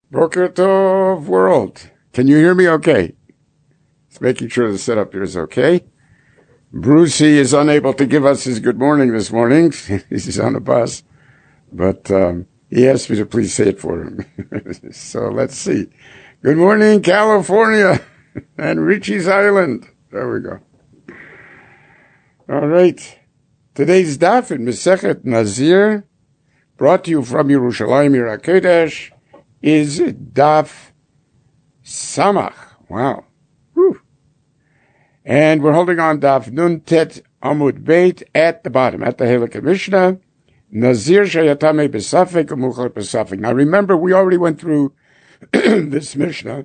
Boker Tov world. Can you hear me okay? Just making sure the setup here is okay. Brucey is unable to give us his good morning this morning. He's on the bus. But he asked me to please say it for him. So let's see. Good morning, California and Richie's Island. There we go. All right. Today's daf in Masechet Nazir, brought to you from Yerushalayim Yer HaKodesh, is daf Samach. Wow. Whew. And we're holding on daf Nun Tet Amud Beit at the bottom, at the Halakha Mishnah. Nazir Shayatame B'Safek Umuchal B'Safek. Now remember, we already went through this Mishnah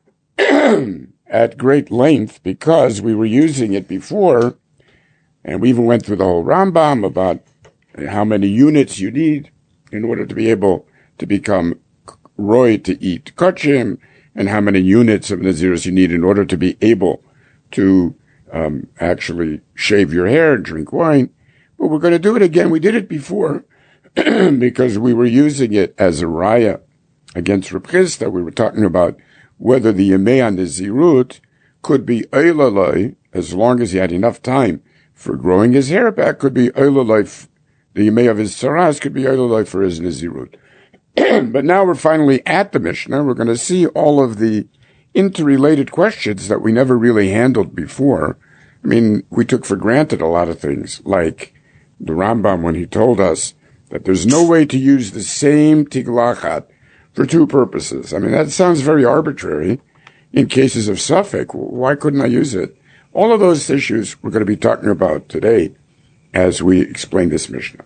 at great length because we were using it before, and we even went through the whole Rambam about how many units you need in order to be able to become roy to eat kachim, and how many units of naziris you need in order to be able to actually shave your hair and drink wine. But we're going to do it again. We did it before because we were using it as a raya against Reb Chisda. We were talking about whether the yemei on the zirut could be eilalai, as long as he had enough time for growing his hair back, could be eilalai. The yemei of his saras could be eilalai for his nazirut. But now we're finally at the Mishnah. We're going to see all of the interrelated questions that we never really handled before. I mean, we took for granted a lot of things, like the Rambam when he told us that there's no way to use the same tiglachat for two purposes. I mean, that sounds very arbitrary in cases of suffix. Why couldn't I use it? All of those issues we're going to be talking about today as we explain this Mishnah.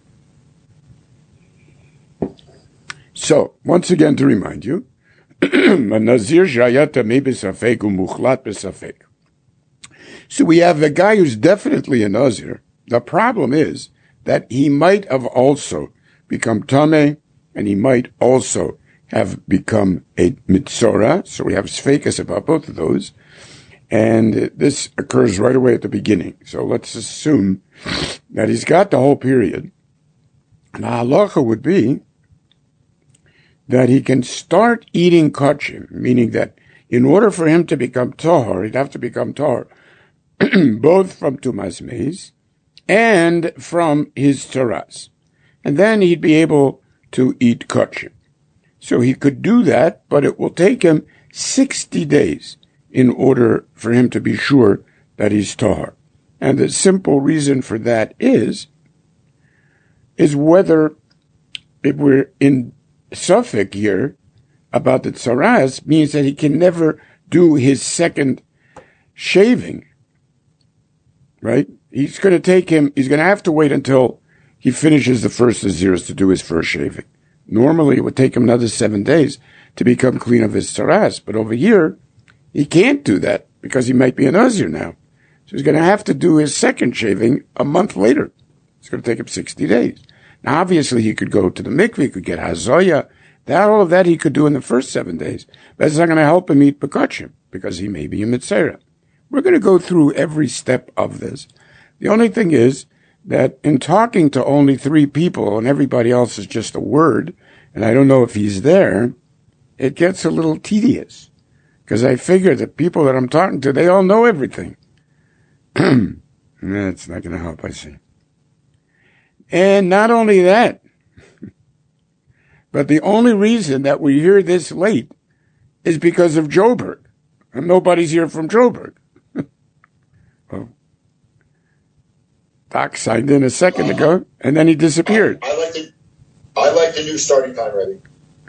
So, once again to remind you, so we have a guy who's definitely a Nazir. The problem is that he might have also become Tameh, and he might also have become a Mitzora. So we have Sfeikas about both of those. And this occurs right away at the beginning. So let's assume that he's got the whole period. And the halacha would be that he can start eating kachim, meaning that in order for him to become tahor, he'd have to become tahor both from tumas meis and from his taras. And then he'd be able to eat kachim. So he could do that, but it will take him 60 days in order for him to be sure that he's tahor. And the simple reason for that is whether, if we're in suffix here about the tsaras, means that he can never do his second shaving, right? He's going to have to wait until he finishes the first naziris to do his first shaving. Normally, it would take him another 7 days to become clean of his tsaras, but over here, he can't do that because he might be a nazir now. So he's going to have to do his second shaving a month later. It's going to take him 60 days. Now, obviously, he could go to the mikveh, he could get hazoya. All of that he could do in the first 7 days. But it's not going to help him eat bekachim because he may be a mitzera. We're going to go through every step of this. The only thing is that in talking to only 3 people and everybody else is just a word, and I don't know if he's there, it gets a little tedious. Because I figure that people that I'm talking to, they all know everything. That's not going to help, I see. And not only that, but the only reason that we're here this late is because of Joburg. And nobody's here from Joburg. Oh. Doc signed in a second ago, and then he disappeared. I like the new starting time, Rebbe.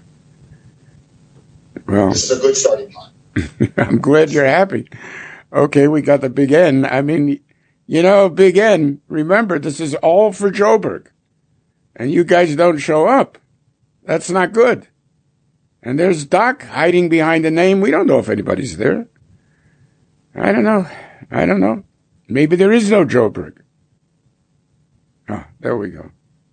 Well, this is a good starting time. I'm glad you're happy. Okay, we got the Big N. I mean, Big N, remember, this is all for Joburg. And you guys don't show up. That's not good. And there's Doc hiding behind the name. We don't know if anybody's there. I don't know. Maybe there is no Joburg. Oh, there we go.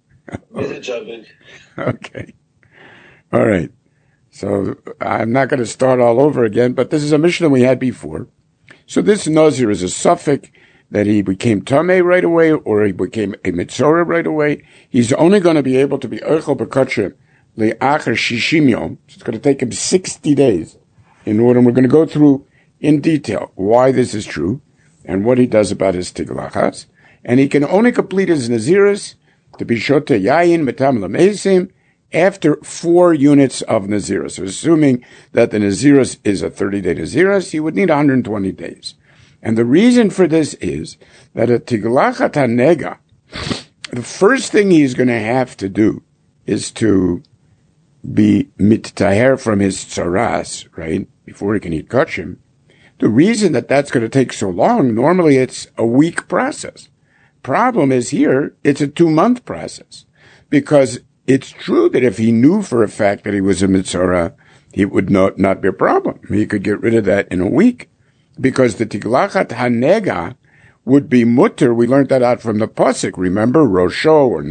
Okay. All right. So I'm not going to start all over again, but this is a Mishnah we had before. So this Nazir is a suffix that he became Tameh right away, or he became a Mitzorah right away. He's only going to be able to be Eichel B'Kachim le'achar shishim yom. So it's going to take him 60 days in order. And we're going to go through in detail why this is true and what he does about his tiglachas. And he can only complete his Naziris to be shote yayin metam lamesim after 4 units of Naziris. So assuming that the Naziris is a 30-day Naziris, he would need 120 days. And the reason for this is that a tiglachat hanega, the first thing he's going to have to do is to be mittaher from his tzaras, right, before he can eat kachim. The reason that that's going to take so long, normally it's a week process. Problem is here, it's a 2-month process. Because it's true that if he knew for a fact that he was a mitzvah, it would not be a problem. He could get rid of that in a week. Because the tiglachat hanega would be mutter. We learned that out from the pasuk. Remember, Rosho or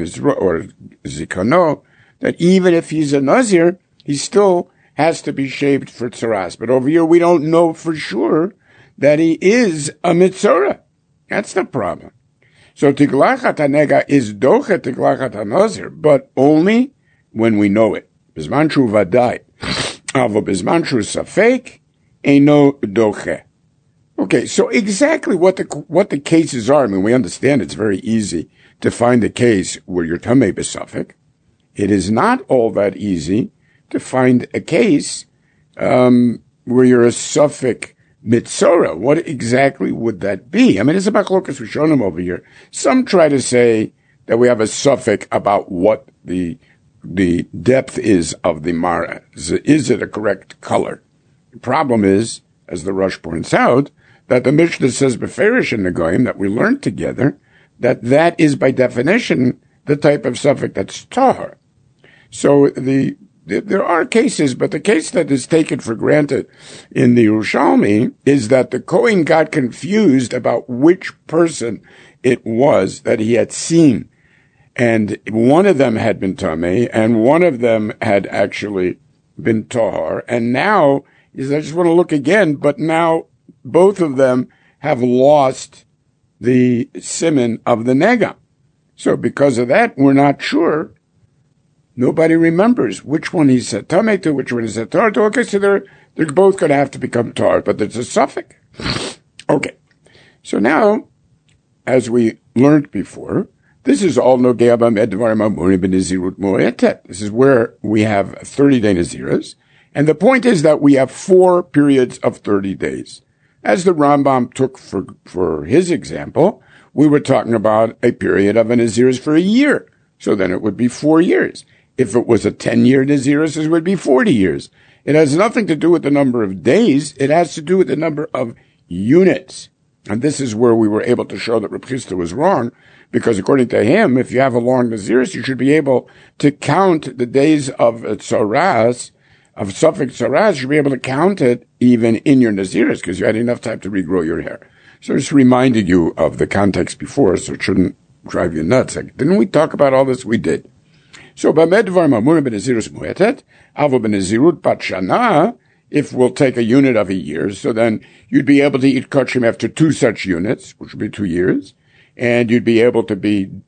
Zikano, that even if he's a Nazir, he still has to be shaved for tzaras. But over here, we don't know for sure that he is a mitzvah. That's the problem. So tiglachat hanega is doche tiglachat hanazir, but only when we know it. Bizman shu vadai, avo bizman shu safek, eino doche. Okay, so exactly what the cases are. I mean, we understand it's very easy to find a case where you're tamei b'safek. It is not all that easy to find a case where you're a safek mitzora. What exactly would that be? I mean, it's about machlokas rishonim over here. Some try to say that we have a suffix about what the depth is of the mara. Is it a correct color? The problem is, as the Rosh points out, that the Mishnah says beferish in the Goyim that we learned together that is by definition the type of suffix that's tahar. So there are cases, but the case that is taken for granted in the Yerushalmi is that the Kohen got confused about which person it was that he had seen. And one of them had been Tameh, and one of them had actually been Tahar. And now, he says, I just want to look again, but now both of them have lost the siman of the nega. So because of that, we're not sure. Nobody remembers which one he said tameh to, which one he said tar to. Okay, so they're both going to have to become tar, but there's a suffix. Okay. So now, as we learned before, this is all nogea b'med dvarim amurim b'nezirut moetet. This is where we have 30-day naziras. And the point is that we have 4 periods of 30 days. As the Rambam took for his example, we were talking about a period of a naziris for a year. So then it would be 4 years. If it was a 10-year naziris, it would be 40 years. It has nothing to do with the number of days. It has to do with the number of units. And this is where we were able to show that Reb Chisda was wrong, because according to him, if you have a long naziris, you should be able to count the days of tzaras, of suffix tzaras, you should be able to count it even in your naziris, because you had enough time to regrow your hair. So just reminded you of the context before, so it shouldn't drive you nuts. Like, didn't we talk about all this? We did. So, b'med dvar mamur b'nezirus muetet, avo b'nezirut bat shana, if we'll take a unit of a year, so then you'd be able to eat kachim after 2 such units, which would be 2 years, and you'd be able to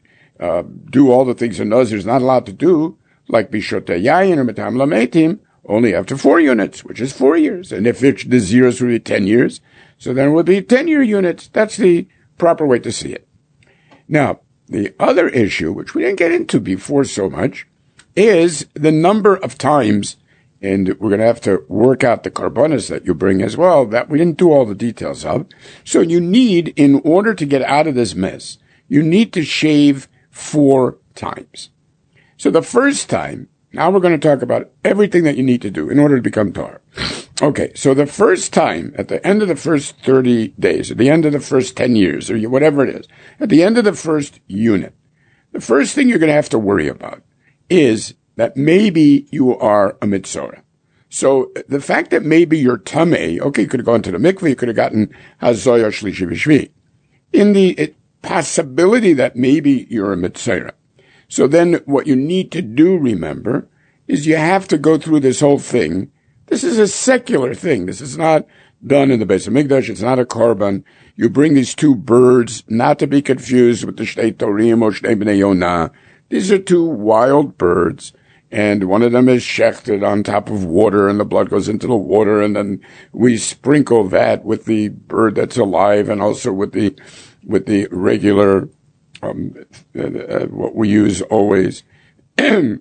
do all the things a nazir is not allowed to do, like bishot yayin or metam lametim, only after 4 units, which is 4 years. And if it's the zeros would be 10 years, so then it would be 10-year units. That's the proper way to see it. Now, the other issue, which we didn't get into before so much, is the number of times, and we're going to have to work out the carbonas that you bring as well, that we didn't do all the details of. So you need, in order to get out of this mess, you need to shave 4 times. So the first time, now we're going to talk about everything that you need to do in order to become tar. Okay, so the first time, at the end of the first 30 days, at the end of the first 10 years, or whatever it is, at the end of the first unit, the first thing you're going to have to worry about is that maybe you are a mitzora. So the fact that maybe you're tamei, okay, you could have gone to the mikveh, you could have gotten hazoya shlishi v'shvi. In the possibility that maybe you're a mitzora. So then what you need to do, remember, is you have to go through this whole thing. This is a secular thing. This is not done in the Beis Hamikdash. It's not a korban. You bring these 2 birds, not to be confused with the Shnei Torim or Shnei Bnei Yonah. These are 2 wild birds. and one of them is shechted on top of water, and the blood goes into the water, and then we sprinkle that with the bird that's alive, and also with the regular what we use always, and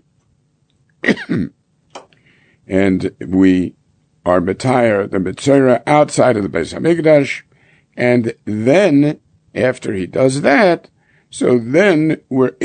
we are Matayr, the Mitzorah, outside of the Beis Hamikdash, and then, after he does that, so then we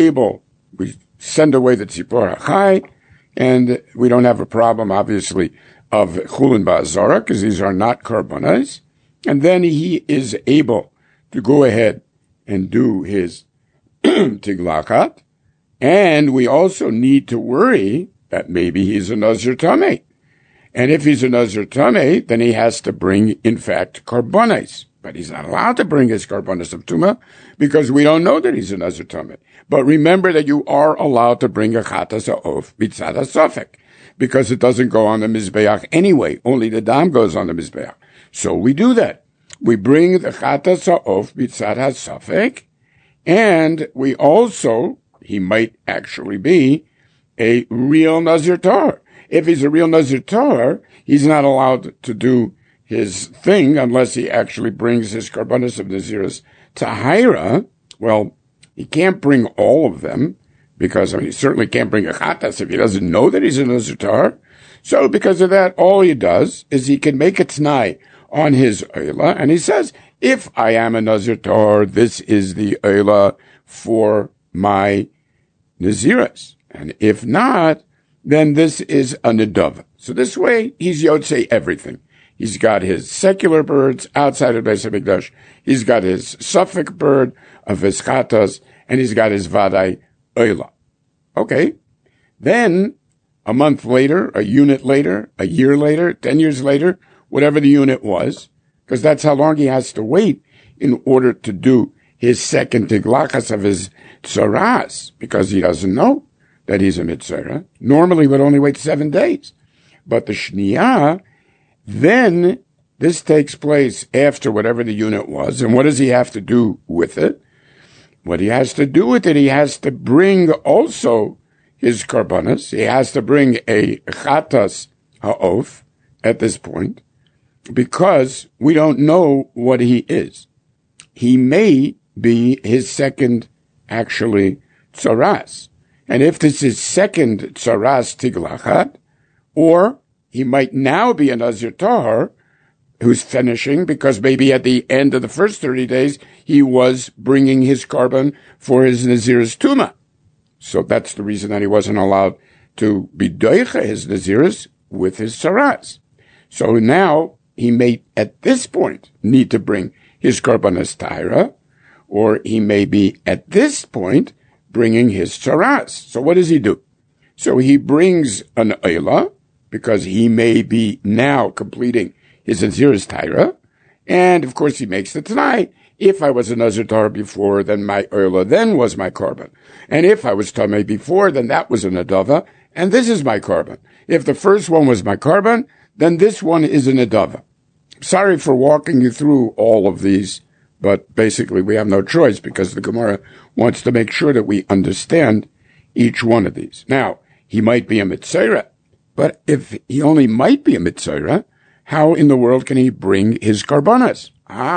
send away the Tzipor HaChai, and we don't have a problem, obviously, of Chulin Ba'azara, because these are not Karbonos, and then he is able to go ahead and do his Tiglachat, and we also need to worry that maybe he's a Nazir Tameh. And if he's a Nazir Tameh, then he has to bring, in fact, Karbonos. But he's not allowed to bring his Karbonos of Tumah because we don't know that he's a Nazir Tameh. But remember that you are allowed to bring a Chatas Ha'of Bitzad HaSofek because it doesn't go on the Mizbeach anyway. Only the Dam goes on the Mizbeach. So we do that. We bring the Chatas Ha'of Bitzad HaSofek, and we also, he might actually be a real Nazir Tar. If he's a real Nazir Tar, he's not allowed to do his thing unless he actually brings his Karbonos of Naziris Tahira. Well, he can't bring all of them because he certainly can't bring a Chatas if he doesn't know that he's a Nazir Tar. So because of that, all he does is he can make a T'nai on his Eila, and he says, if I am a Nazir Tar, this is the Eila for my Naziris. And if not, then this is a Nedava. So this way, he's Yotzei everything. He's got his secular birds outside of Beis Hamikdash. He's got his Suffolk bird of his Chatas, and he's got his Vadai Eila. Okay. Then, a month later, a unit later, a year later, 10 years later, whatever the unit was, because that's how long he has to wait in order to do his second Tiglachas of his Tzoras, because he doesn't know that he's a Mitzorah. Normally would only wait 7 days. But the Shniyah, then this takes place after whatever the unit was. And what does he have to do with it? What he has to do with it, he has to bring also his Karbonos. He has to bring a Chatas Ha'of at this point, because we don't know what he is. He may be his second, actually, Tzoras. And if this is second Tzoras Tiglachat, or he might now be a Nazir Tahar who's finishing because maybe at the end of the first 30 days, he was bringing his carbon for his Nazir's Tumah. So that's the reason that he wasn't allowed to be doicha his Naziris with his Tzoras. So now he may at this point need to bring his Karbonos Tahira, or he may be at this point bringing his Tzoras. So what does he do? So he brings an Eila, because he may be now completing his Naziris Tahira, and of course he makes the Tanai. If I was a Nazir Tar before, then my Eila then was my carbon. And if I was Tamei before, then that was a Nadava, and this is my carbon. If the first one was my carbon, then this one is a Nadava. Sorry for walking you through all of these, but basically we have no choice because the Gemara wants to make sure that we understand each one of these. Now, he might be a Mitzorah, but if he only might be a Mitzorah, how in the world can he bring his Karbonos?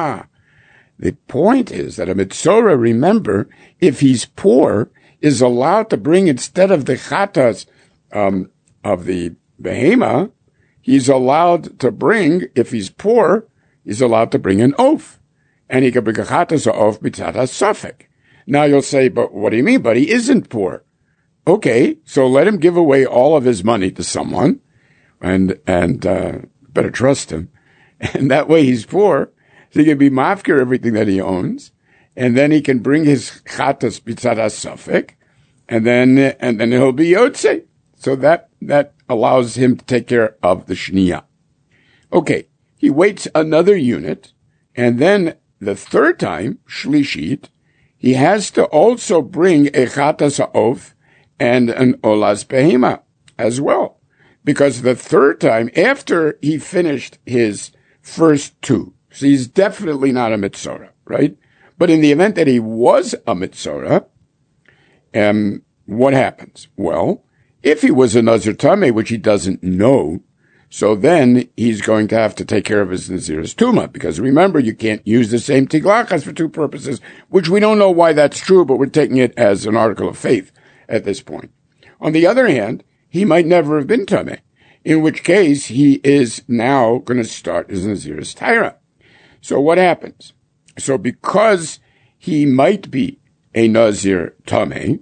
The point is that a Mitzorah, remember, if he's poor, is allowed to bring, instead of the Chatas of the Behema, he's allowed to bring, if he's poor, he's allowed to bring an oaf. And he can bring a Chatas oaf Bitzad HaSofek. Now you'll say, but what do you mean? But he isn't poor. Okay, so let him give away all of his money to someone, and better trust him. And that way he's poor, so he can be mafkir everything that he owns, and then he can bring his Chatas Bitzad HaSofek, and then he'll be Yotzei. So that allows him to take care of the Shniyah. Okay, he waits another unit, and then the third time, Shlishit, he has to also bring a Chatas Ha'of and an Olas Behema as well. Because the third time, after he finished his first two, so he's definitely not a Mitzorah, right? But in the event that he was a Mitzorah, what happens? Well, If he was a Nazir Tameh, which he doesn't know, so then he's going to have to take care of his Nazir's Tumah, because remember, you can't use the same Tiglachas for two purposes, which we don't know why that's true, but we're taking it as an article of faith at this point. On the other hand, he might never have been Tameh, in which case he is now going to start his Nazir's Taira. So what happens? So because he might be a Nazir Tameh,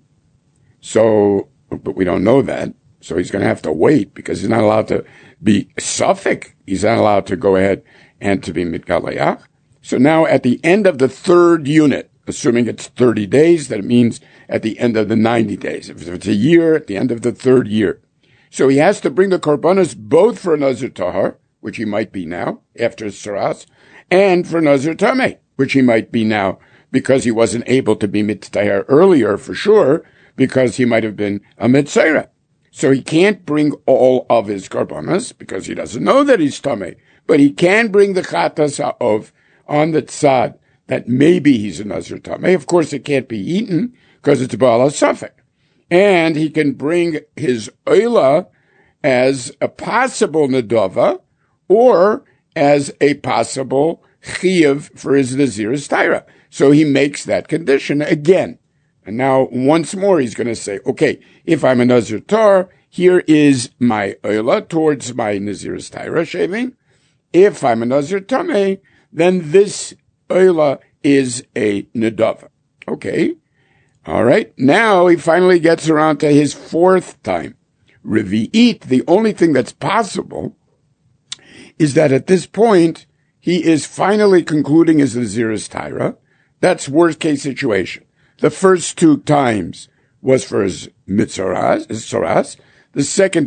but we don't know that, so he's going to have to wait, because he's not allowed to be Suffolk. He's not allowed to go ahead and to be Mitgalayach. So now at the end of the third unit, assuming it's 30 days, that means at the end of the 90 days. If it's a year, at the end of the third year. So he has to bring the Korbanos both for Nazir Tahar, which he might be now, after Saras, and for Nazir Tameh, which he might be now, because he wasn't able to be Mitztahar earlier, for sure, because he might have been a Mitzayra. So he can't bring all of his Korbanos, because he doesn't know that he's Tameh, but he can bring the Chatas HaOv on the Tzad, that maybe he's a Nazir Tameh. Of course, it can't be eaten, because it's Baal HaSafek. And he can bring his Oila as a possible Nedava, or as a possible Chiyuv for his Nazir's Taira. So he makes that condition again. And now, once more, he's going to say, okay, if I'm a Nazir Tar, here is my Oila towards my Nazir's Taira shaving. If I'm a Nazir Tameh, then this Oila is a Nedava. Okay. All right. Now he finally gets around to his fourth time. Revi'it, the only thing that's possible is that at this point, he is finally concluding his Nazir's Taira. That's worst case situation. The first two times was for his Mitzaras, his Soras. The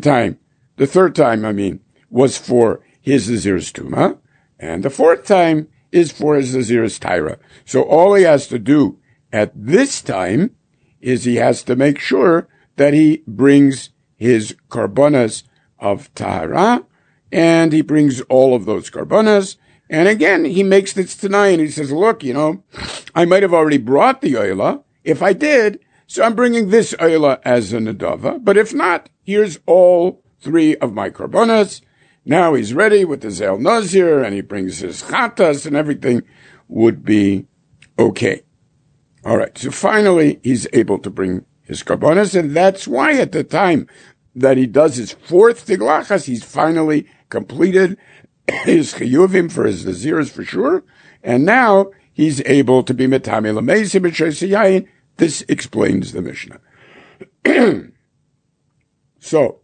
third time, was for his Nazir's Tumah. And the fourth time is for his Nazir's Taira. So all he has to do at this time is he has to make sure that he brings his Korbanos of Tahara, and he brings all of those Korbanos. And again, he makes this Tanai, and he says, look, I might have already brought the Oila. If I did, so I'm bringing this Oila as a Nedava. But if not, here's all three of my Korbanos. Now he's ready with the Zel Nazir, and he brings his Chatas, and everything would be okay. All right, so finally, he's able to bring his Korbanos, and that's why at the time that he does his fourth Tiglachas, he's finally completed his Chiyuvim for his Nazirs for sure, and now he's able to be Metame Lameisim B'Shoseyayin. This explains the Mishnah. So,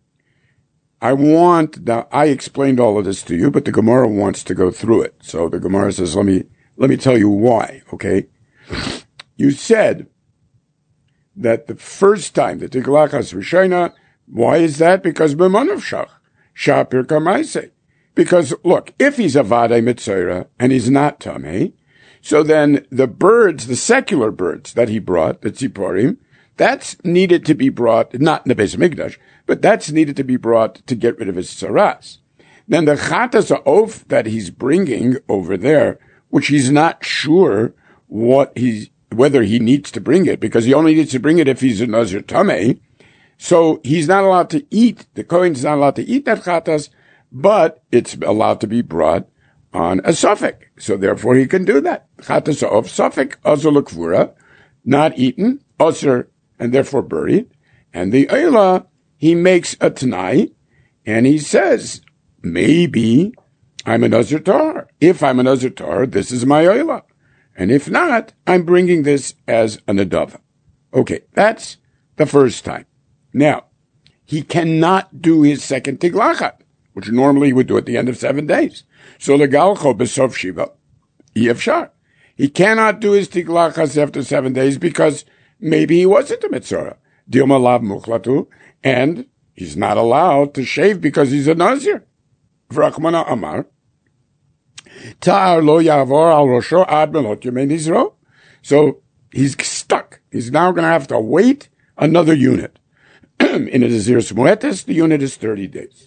I explained all of this to you, but the Gemara wants to go through it. So the Gemara says, let me tell you why, okay? You said that the first time, the Tiglachas Rishona, why is that? Because B'manav Shach, Shapir Kamaise. Because, look, if he's a Vadei Mitzayra, and he's not Tameh, so then the birds, the secular birds that he brought, the Tziporim, that's needed to be brought, not in the Beis Hamikdash, but that's needed to be brought to get rid of his Tzaras. Then the Chatas HaOf that he's bringing over there, which he's not sure whether he needs to bring it, because he only needs to bring it if he's a Nazir Tameh, so he's not allowed to eat, the Kohen's not allowed to eat that Chatas, but it's allowed to be brought on a suffix. So therefore he can do that. Chatas of suffix, azur l'kvura, not eaten, azur, and therefore buried. And the Eila, he makes a Tanai, and he says, maybe I'm a Nazir Tar. If I'm a Nazir Tar, this is my Eila. And if not, I'm bringing this as a Nedava. Okay, that's the first time. Now, he cannot do his second Tiglachat, which normally he would do at the end of 7 days. So the Galcho Besof Shiva, Yefshar. He cannot do his Tiglachas after 7 days because maybe he wasn't a Mitzorah. Dilma Lav Mukhlatu, and he's not allowed to shave because he's a Nazir. Vrachmana Amar. Ta'ar lo yavor al rosho ad melot yemei nizro. So he's stuck. He's now going to have to wait another unit. In a Nazir's Muetes, the unit is 30 days.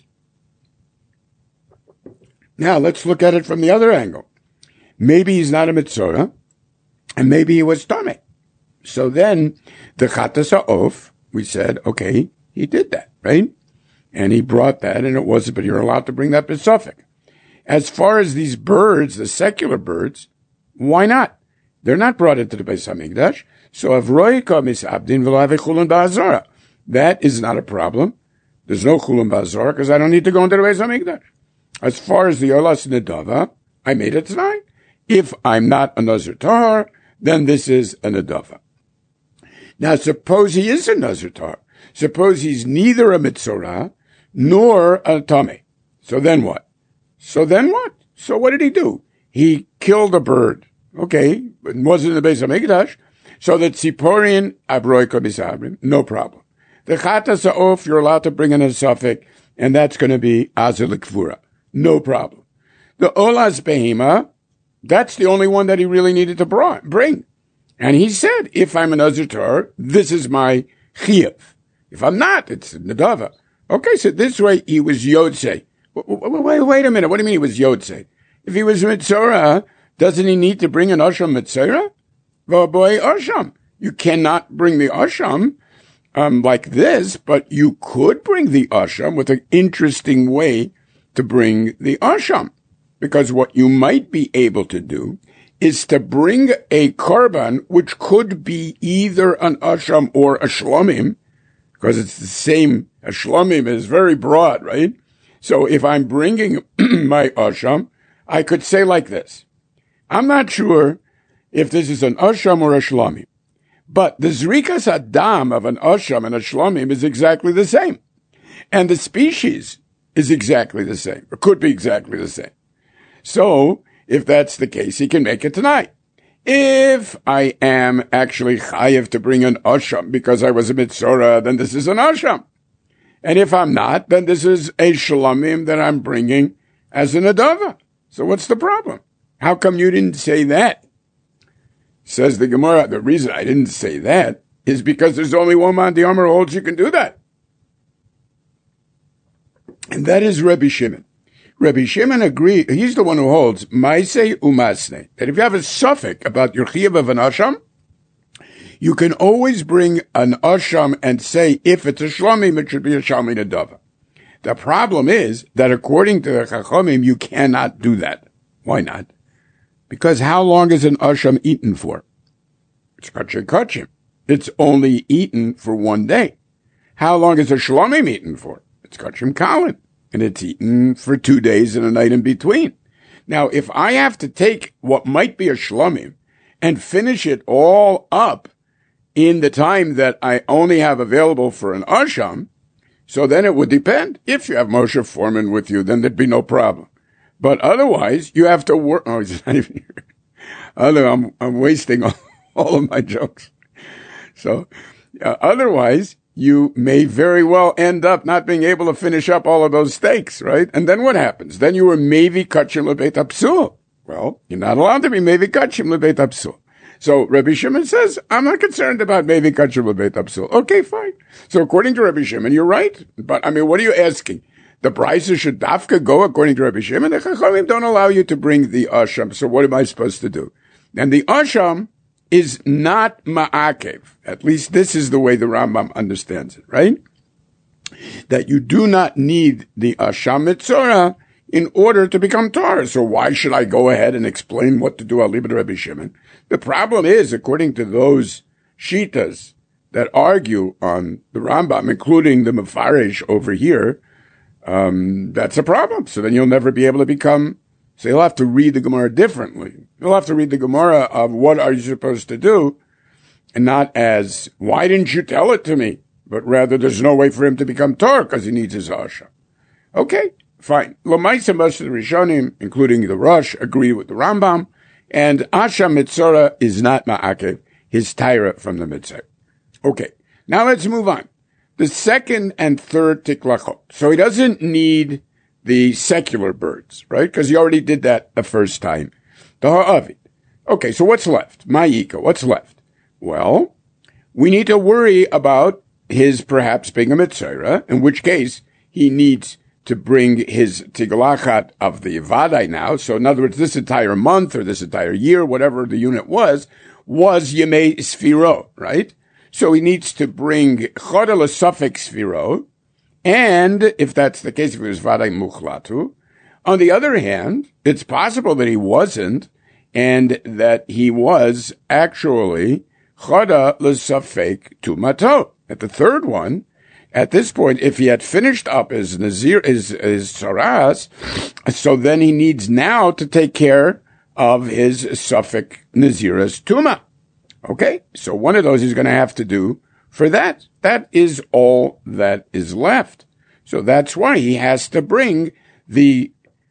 Now, let's look at it from the other angle. Maybe he's not a Mitzorah, and maybe he was Tameh. So then, the Chatas HaOf, we said, okay, he did that, right? And he brought that, and it wasn't, but you're allowed to bring that besuffic. As far as these birds, the secular birds, why not? They're not brought into the Beis HaMikdash. So avroika misabdin v'lo have chulin ba'azara. That is not a problem. There's no chulin ba'azara because I don't need to go into the Beis HaMikdash. As far as the olas nedava, I made it tonight. If I'm not a Nazir Tahar, then this is a nedava. Now suppose he is a Nazir Tahar. Suppose he's neither a mitzorah nor a tameh. So then what? So what did he do? He killed a bird. Okay, but it wasn't in the Beis HaMikdash. So the tziporin abroika misabrim, no problem. The chata sa'of, you're allowed to bring in a suffix, and that's going to be azil kfura. No problem. The olas behema, that's the only one that he really needed to bring. And he said, if I'm an Nazir Tahar, this is my chiyuv. If I'm not, it's nedava. Okay, so this way he was yotzei. Wait a minute. What do you mean he was yotzei? If he was mitzorah, doesn't he need to bring an asham mitzorah? Well, boy, asham. You cannot bring the asham like this, but you could bring the asham with an interesting way to bring the asham. Because what you might be able to do is to bring a korban, which could be either an asham or a shlomim, because it's the same. A shlomim is very broad, right? So if I'm bringing my asham, I could say like this. I'm not sure if this is an asham or a shlomim, but the zrikas adam of an asham and a shlomim is exactly the same. And the species is exactly the same, or could be exactly the same. So, if that's the case, he can make it tonight. If I am actually chayiv to bring an asham because I was a mitzorah, then this is an asham. And if I'm not, then this is a shlomim that I'm bringing as an adava. So what's the problem? How come you didn't say that? Says the Gemara, the reason I didn't say that is because there's only one man the Amar holds you can do that. And that is Rabbi Shimon. Rabbi Shimon agreed, he's the one who holds, Maaseh umasne, that if you have a suffix about your chiyuv of an asham, you can always bring an asham and say, if it's a shlomim, it should be a shalmi nedava. The problem is that according to the Chachamim, you cannot do that. Why not? Because how long is an asham eaten for? It's kachim. It's only eaten for one day. How long is a shlomim eaten for? It's kachim kalin. And it's eaten for 2 days and a night in between. Now, if I have to take what might be a shlomim and finish it all up in the time that I only have available for an asham, so then it would depend. If you have Moshe Foreman with you, then there'd be no problem. But otherwise, you have to work. Oh, he's not even here. I'm wasting all of my jokes. So, otherwise, you may very well end up not being able to finish up all of those steaks, right? And then what happens? Then you were mevi kachim lebeit apsul. Well, you're not allowed to be mevi kachim lebeit apsul. So Rabbi Shimon says, I'm not concerned about mevi kachim lebeit apsul. Okay, fine. So according to Rabbi Shimon, you're right. But I mean, what are you asking? The prices should dafka go according to Rabbi Shimon. The Chachamim don't allow you to bring the asham. So what am I supposed to do? And the asham is not ma'akev. At least this is the way the Rambam understands it, right? That you do not need the asham mitzorah in order to become Torah. So why should I go ahead and explain what to do? I'll leave it to Rabbi Shimon. The problem is, according to those shitas that argue on the Rambam, including the Mefarish over here, that's a problem. So then you'll never be able to become. So you'll have to read the Gemara differently. You'll have to read the Gemara of what are you supposed to do, and not as, why didn't you tell it to me? But rather, there's no way for him to become Torah because he needs his Asham. Okay, fine. L'maisa most of the Rishonim, including the Rosh, agree with the Rambam, and Asham Mitzorah is not Ma'akev, his Taira from the Mitzvah. Okay, now let's move on. The second and third Tiklachot. So he doesn't need the secular birds, right? Because he already did that the first time. The Ha'avid. Okay, so what's left? Ma'ika, what's left? Well, we need to worry about his perhaps being a Mitzorah, in which case he needs to bring his Tiglachat of the Vadai now. So in other words, this entire month or this entire year, whatever the unit was Yemei Sfiro, right? So he needs to bring Choda L'Safek Sfiro, and if that's the case, if he was Vadai Muchlatu. On the other hand, it's possible that he wasn't, and that he was actually Choda L'Safek Tumato. At the third one, at this point, if he had finished up his Nazir, his Saras, so then he needs now to take care of his Safek Naziras Tuma. Okay? So one of those he's going to have to do for that. That is all that is left. So that's why he has to bring the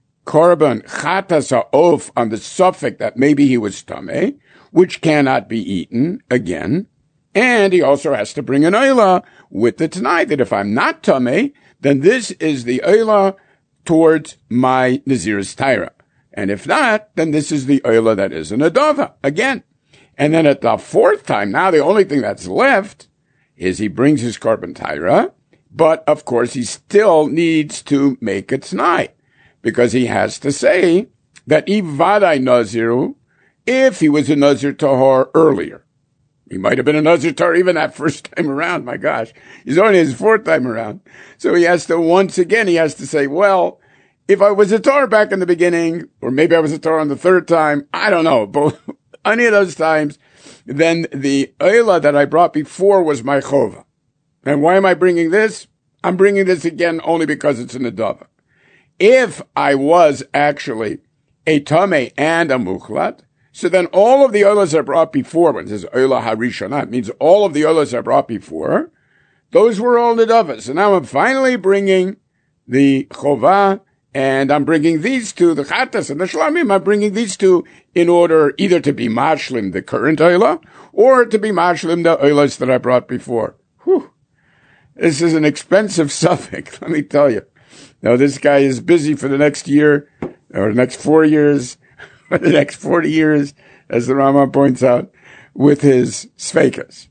Korban Chatas Ha'of on the Safek that maybe he was Tameh, which cannot be eaten again. And he also has to bring an Eilah with the Tanai, that if I'm not Tameh, then this is the Eilah towards my Naziris Taira. And if not, then this is the Eilah that is an Adava, again. And then at the fourth time, now the only thing that's left is he brings his Korban Taira, but of course he still needs to make a Tanai, because he has to say that Ivadai Naziru, if he was a Nazir Tahor earlier. He might have been a Nazir Tahor even that first time around, my gosh. He's only his fourth time around. So he has to, once again, he has to say, well, if I was a Tahor back in the beginning, or maybe I was a Tahor on the third time, I don't know, but any of those times, then the Eilah that I brought before was my Chova. And why am I bringing this? I'm bringing this again only because it's an Adava. If I was actually a Tameh and a Muchlat, so then all of the Eilas I brought before, when it says Eilah HaRishonah, it means all of the Eilas I brought before, those were all Nadavas. So now I'm finally bringing the Chovah, and I'm bringing these two, the Chatas and the Shlamim, I'm bringing these two in order either to be Mashlim, the current Eilah, or to be Mashlim, the Eilas that I brought before. Whew. This is an expensive suffix, let me tell you. Now this guy is busy for the next year, or the next 4 years, for the next 40 years, as the Rama points out, with his Sveikas.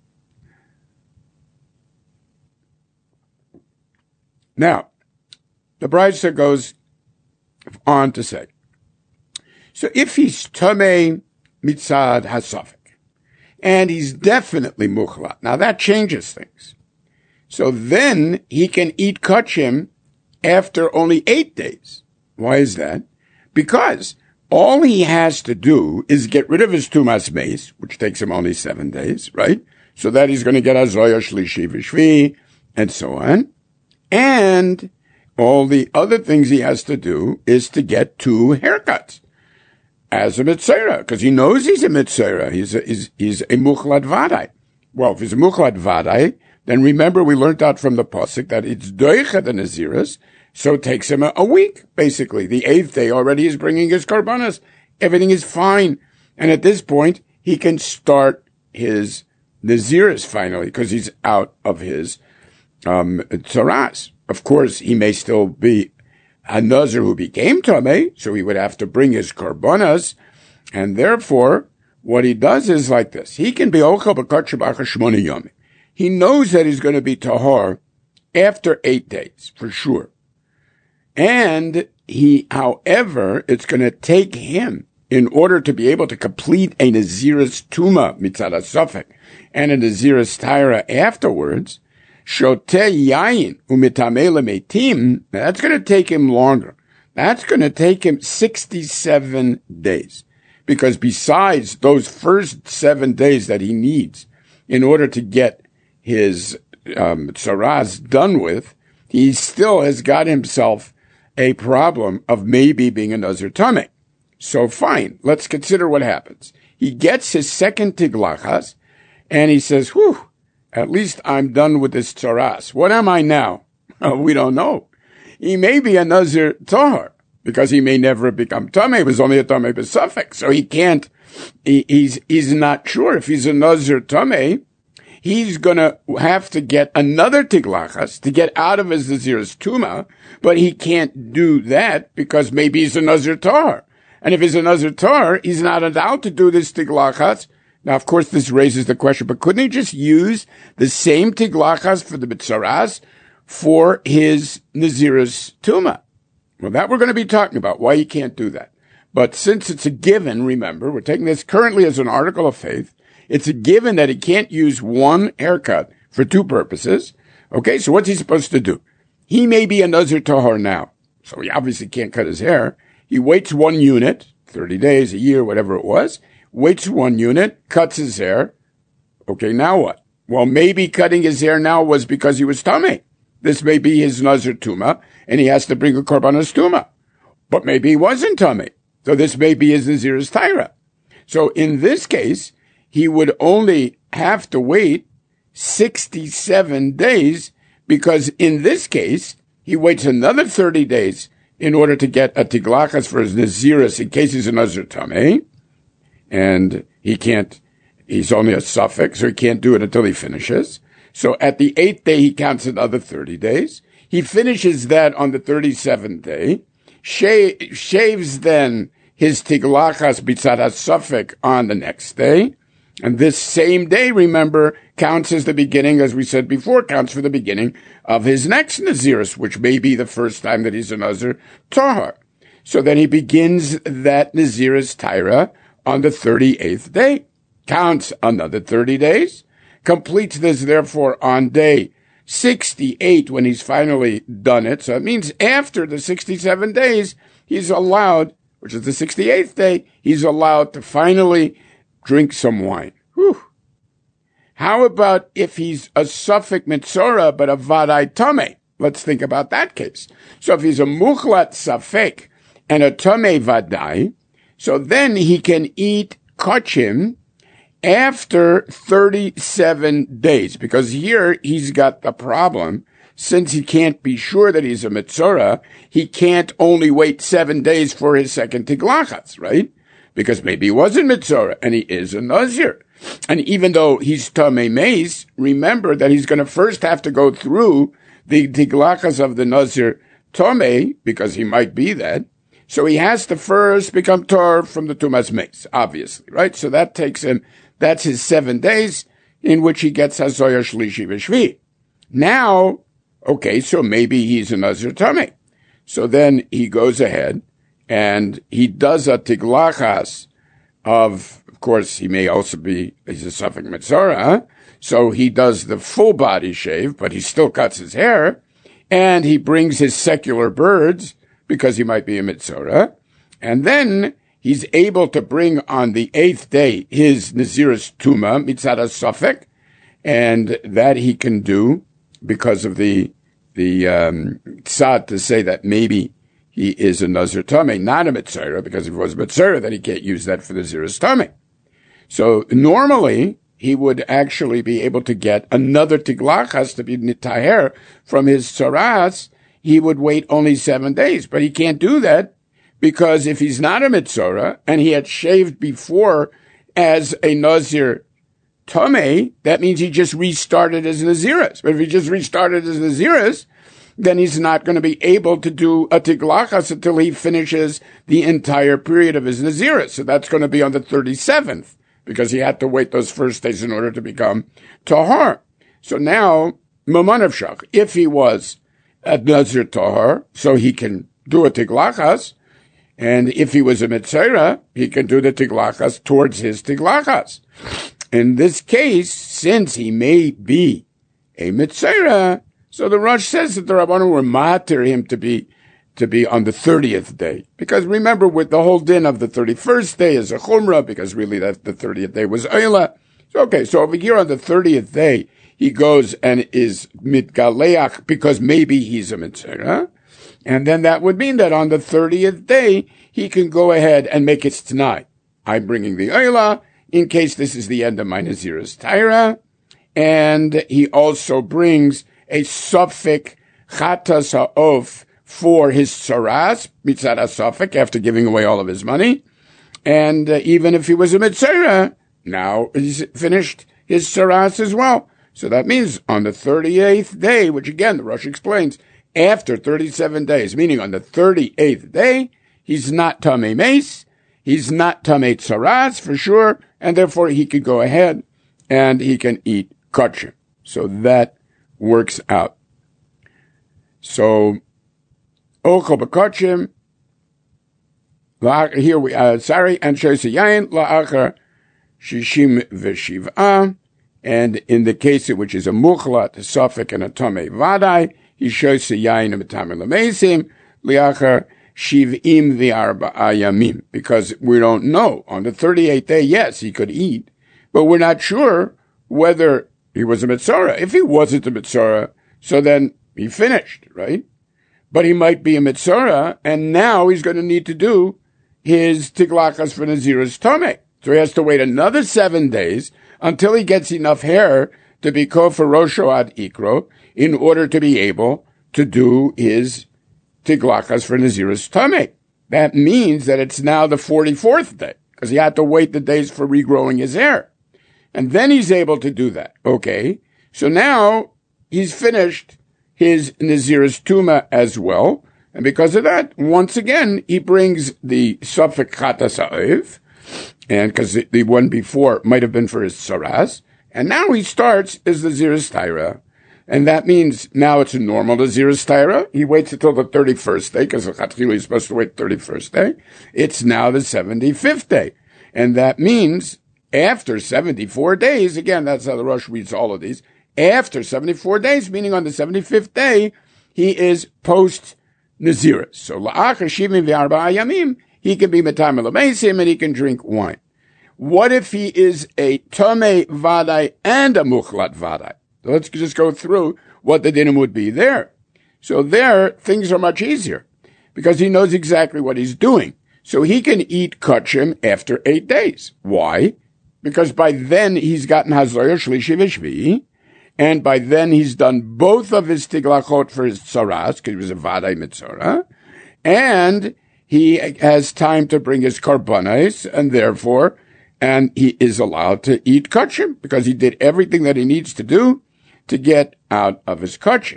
Now, the Brisa goes on to say, so if he's Tameh Mitzad HaSafek, and he's definitely Muchlat, now that changes things. So then he can eat Kachim after only 8 days. Why is that? Because all he has to do is get rid of his Tumas Meis, which takes him only 7 days, right? So that he's going to get Azoya Shlishi Vishvi, and so on. And all the other things he has to do is to get 2 haircuts as a Mitzera, because he knows he's a Mitzera. He's a Muchlat Vadai. Well, if he's a Muchlat Vadai, then remember we learned out from the Pasuk that it's Doicha the Naziris, so it takes him a week, basically. The 8th day already is bringing his Karbanas. Everything is fine. And at this point, he can start his Naziris finally, because he's out of his Tzaras. Of course, he may still be a Nazir who became Tameh, so he would have to bring his Karbanas, and therefore, what he does is like this. He can be Ochel B'Kot Shabach HaShmona Yom. He knows that he's going to be Tahor after 8 days, for sure. And however, it's going to take him, in order to be able to complete a Naziris Tuma Mitzad HaSafek and a Naziris Taira afterwards, Shoteh Yayin Umitameh Lemetim, that's going to take him longer. That's going to take him 67 days. Because besides those first 7 days that he needs in order to get his Tzaras done with, he still has got himself a problem of maybe being a Nazir Tameh. So fine, let's consider what happens. He gets his second Tiglachas, and he says, whew, at least I'm done with this Tzaras. What am I now? We don't know. He may be a Nazir Tahor, because he may never become Tameh. He was only a Tameh B'Safek, so he can't, he's not sure. If he's a Nazir Tameh, he's gonna have to get another Tiglachas to get out of his Naziris Tuma, but he can't do that because maybe he's a Nazir Tahor. And if he's a Nazir Tahor, he's not allowed to do this Tiglachas. Now, of course, this raises the question, but couldn't he just use the same Tiglachas for the B'Tzaras for his Naziris Tuma? Well, that we're going to be talking about, why he can't do that. But since it's a given, remember, we're taking this currently as an article of faith, It's a given that he can't use one haircut for two purposes. Okay, so what's he supposed to do? He may be a Nazir Tahor now, so he obviously can't cut his hair. He waits 1 unit, 30 days, a year, whatever it was, waits 1 unit, cuts his hair. Okay, now what? Well, maybe cutting his hair now was because he was Tameh. This may be his Nazir Tuma, and he has to bring a Korbanos Tuma. But maybe he wasn't Tameh. So this may be his Nazir's Taira. So in this case, he would only have to wait 67 days, because in this case, he waits another 30 days in order to get a Tiglachas for his Nazirus in case he's a Nazir Tameh. And he's only a suffix, so he can't do it until he finishes. So at the 8th day, he counts another 30 days. He finishes that on the 37th day, shaves then his Tiglachas Bitzad HaSuffik on the next day. And this same day, remember, counts as the beginning, as we said before, counts for the beginning of his next Nazirus, which may be the first time that he's a Nazir Tahor. So then he begins that Nazirus Taira on the 38th day, counts another 30 days, completes this, therefore, on day 68 when he's finally done it. So it means after the 67 days, he's allowed, which is the 68th day, he's allowed to finally drink some wine. Whew. How about if he's a Suffolk Mitzora, but a Vadai Tameh? Let's think about that case. So if he's a Muchlat Safek and a Tameh Vadai, so then he can eat Kachim after 37 days, because here he's got the problem. Since he can't be sure that he's a Mitzora, he can't only wait 7 days for his second Tiglachas, right? Because maybe he wasn't Mitzora and he is a Nazir. And even though he's Tameh Meis, remember that he's going to first have to go through the Tiglachas of the Nazir Tameh, because he might be that. So he has to first become Tor from the Tumas Meis, obviously, right? So that takes him, that's his 7 days in which he gets Hazoya Shlishi V'Shvi. Now, okay, so maybe he's a Nazir Tameh. So then he goes ahead and he does a Tiglachas of course, he may also be, he's a Suffolk Mitzora, so he does the full body shave, but he still cuts his hair, and he brings his secular birds, because he might be a Mitzora, and then he's able to bring on the 8th day his Nazirus Tuma, Mitzad Suffolk, and that he can do because of the tzad to say that maybe he is a Nazir Tameh, not a Mitzora, because if he was a Mitzora, then he can't use that for the Nazirus Tameh. So normally, he would actually be able to get another Tiglachas to be Nitaher from his Tzaras. He would wait only 7 days, but he can't do that because if he's not a Mitzora and he had shaved before as a Nazir Tameh, that means he just restarted as Nazirus. But if he just restarted as Nazirus, then he's not going to be able to do a Tiglachas until he finishes the entire period of his Nazirus. So that's going to be on the 37th. Because he had to wait those first days in order to become Tahar. So now, Mamanavshach, if he was a Nazir Tahar, so he can do a Tiglachas, and if he was a Mitzera, he can do the Tiglachas towards his Tiglachas. In this case, since he may be a Mitzera, so the Rosh says that the Rabbanon were mater him to be on the 30th day. Because remember, with the whole din of the 31st day is a chumrah, because really that the 30th day was Eila. So, okay, so over here on the 30th day, he goes and is mitgaleach, because maybe he's a mitzvah. And then that would mean that on the 30th day, he can go ahead and make it tonight. I'm bringing the Eila, in case this is the end of my Nazirus Taira. And he also brings a Suffolk Chatas Ha'of for his Tzaras, Mitzad HaSuffik, after giving away all of his money. And even if he was a Mitzera, now he's finished his Tzaras as well. So that means on the 38th day, which again, the Rosh explains, after 37 days, meaning on the 38th day, he's not Tameh Meis, he's not Tameh Tzaras for sure, and therefore he could go ahead and he can eat kosher. So that works out. So, Ochel b'kachim, here we and Shoyse Yain la'achar shishim v'shiv'ah, and in the case in which is a muchlat, a safek, and a tomei vadai, he shows yayin b'tamei l'meisim, liachar shiv'im v'arba'a yamim, because we don't know. On the 38th day, yes, he could eat, but we're not sure whether he was a mitzora. If he wasn't a mitzora, so then he finished, right? But he might be a mitzora, and now he's going to need to do his tiglachas for Nazirus Tomei. So he has to wait another 7 days until he gets enough hair to be kofer rosho ad ikro in order to be able to do his tiglachas for Nazirus Tomei. That means that it's now the 44th day, because he had to wait the days for regrowing his hair. And then he's able to do that. Okay. So now he's finished his Nazirus Tuma as well. And because of that, once again, he brings the Safek Chatas Ha'ov, and because the one before might have been for his Saras. And now he starts as Nazirus Taira. And that means now it's a normal Nazirus Taira. He waits until the 31st day, because the Chatchila is supposed to wait 31st day. It's now the 75th day. And that means after 74 days, again, that's how the Rosh reads all of these, after 74 days, meaning on the 75th day, he is post-Nazirus. So, la'achar shivim v'arba'a yamim, he can be metamei l'meisim and he can drink wine. What if he is a tomei vadai and a muchlat vadai? So let's just go through what the dinim would be there. So there, things are much easier, because he knows exactly what he's doing. So he can eat kachim after 8 days. Why? Because by then he's gotten Hazoyer Shlishi V'Shvi, and by then he's done both of his tiglachot for his tzaras, because he was a vadai mitzora, and he has time to bring his karbanos, and therefore, and he is allowed to eat kachim, because he did everything that he needs to do to get out of his kachim.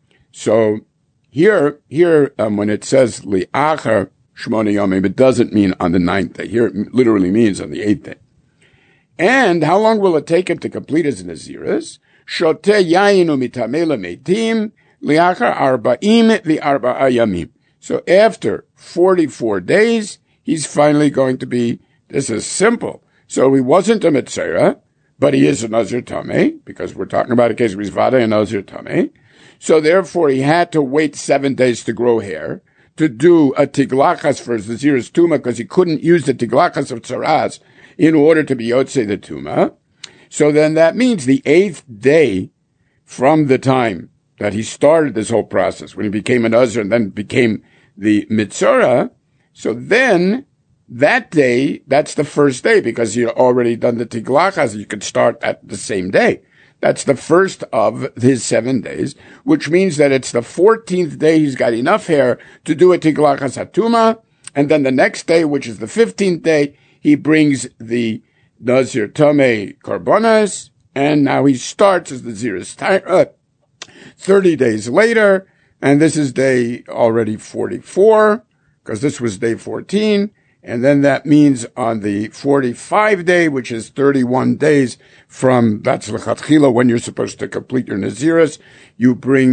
So here, when it says li'achar shmona yomim, it doesn't mean on the 9th day. Here it literally means on the 8th day. And how long will it take him to complete his Nazirus? Shoteh yayinu mitamei l'meitim liachar arba'im v'arba'a yamim. So after 44 days, he's finally going to be, this is simple. So he wasn't a Mitzera, but he is a Nazir Tomei, because we're talking about a case where he's Vada and Nazir Tomei. So therefore he had to wait 7 days to grow hair, to do a tiglachas for his Nazirus Tuma, because he couldn't use the tiglachas of Tzaraz in order to be Yotzei the Tuma. So then that means the 8th day from the time that he started this whole process, when he became a Nazir and then became the Mitzora. So then that day, that's the first day, because he had already done the Tiglachas. You could start at the same day. That's the first of his 7 days, which means that it's the 14th day he's got enough hair to do a Tiglachas Hatuma. And then the next day, which is the 15th day, he brings the Nazir Tomei Karbonas, and now he starts as the Nazirus Taira 30 days later, and this is day already 44, because this was day 14, and then that means on the 45 day, which is 31 days from, that's l'chatchila, when you're supposed to complete your Nazirus, you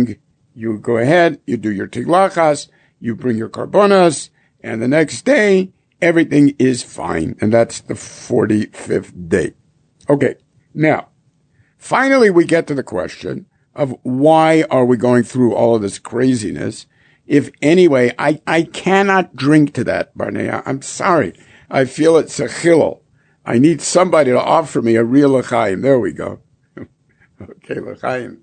go ahead, you do your Tiglachas, you bring your Karbonas, and the next day, everything is fine. And that's the 45th day. Okay. Now, finally we get to the question of why are we going through all of this craziness? If anyway, I cannot drink to that, Barnea. I'm sorry. I feel it's a chilul. I need somebody to offer me a real l'chaim. There we go. Okay, l'chaim.